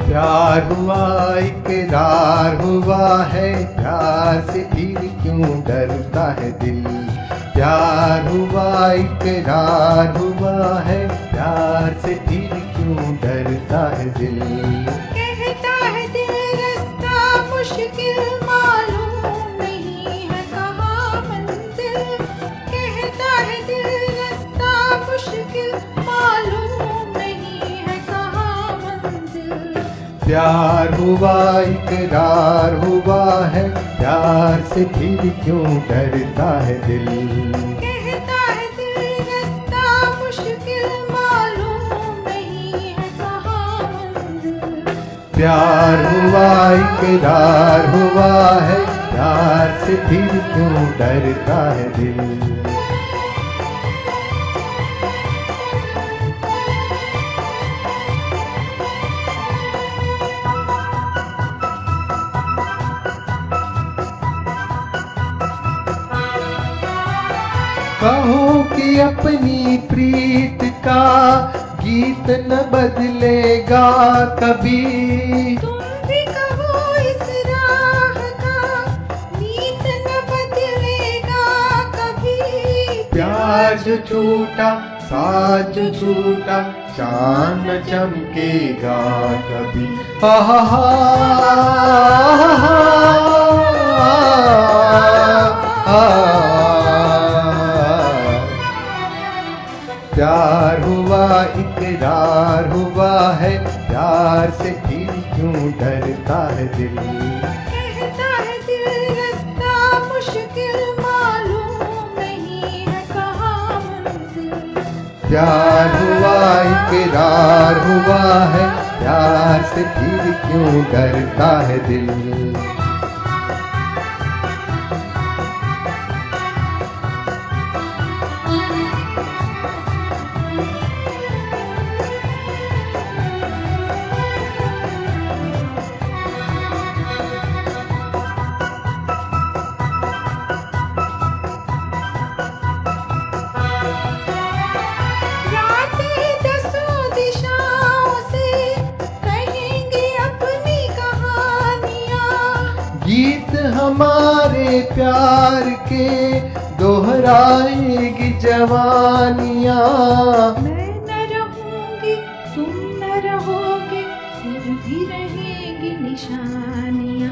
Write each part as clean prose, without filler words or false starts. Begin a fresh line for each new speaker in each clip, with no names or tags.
प्यार हुआ इकरार हुआ है, प्यार से फिर क्यों डरता है दिल। प्यार हुआ इकरार हुआ है, प्यार से फिर क्यों डरता है दिल।
कहता है दिल रास्ता मुश्किल मालूम नहीं है कहाँ मंजिल। कहता है दिल रास्ता मुश्किल मालूम नहीं है कहाँ मंजिल।
प्यार हुआ इकरार हुआ है, प्यार से फिर क्यों डरता है दिल।
कहता है दिल रास्ता मुश्किल मालूम नहीं है कहाँ मंजिल।
प्यार हुआ इकरार हुआ है, प्यार से फिर क्यों डरता है दिल। कहो कि अपनी प्रीत का गीत न बदलेगा कभी।
तुम भी कहो इस राह का नीत न बदलेगा कभी।
प्यार जो छूटा साज जो छूटा चांद न चमकेगा कभी। प्यार हुआ इकरार हुआ है, प्यार से फिर क्यों डरता है दिल।
कहता है दिल रास्ता मुश्किल मालूम नहीं है कहाँ मंजिल।
प्यार हुआ इकरार हुआ है, प्यार से फिर क्यों डरता है दिल। गीत हमारे प्यार के दोहराएगी जवानियाँ।
मैं न रहूंगी तुम न रहोगे फिर भी रहेंगी निशानियाँ।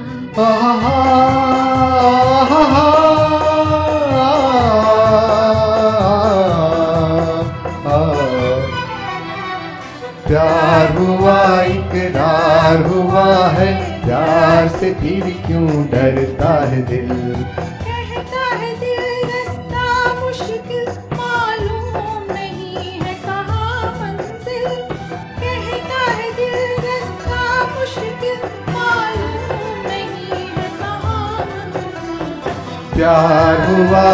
प्यार हुआ इकरार हुआ है, प्यार से फिर क्यों डरता है दिल।
कहता है दिल रास्ता मुश्किल मालूम नहीं है कहाँ मंजिल। कहता है दिल रास्ता मुश्किल मालूम नहीं है कहाँ मंजिल।
प्यार हुआ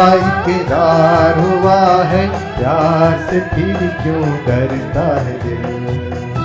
इकरार हुआ है, प्यार से फिर क्यों डरता है दिल।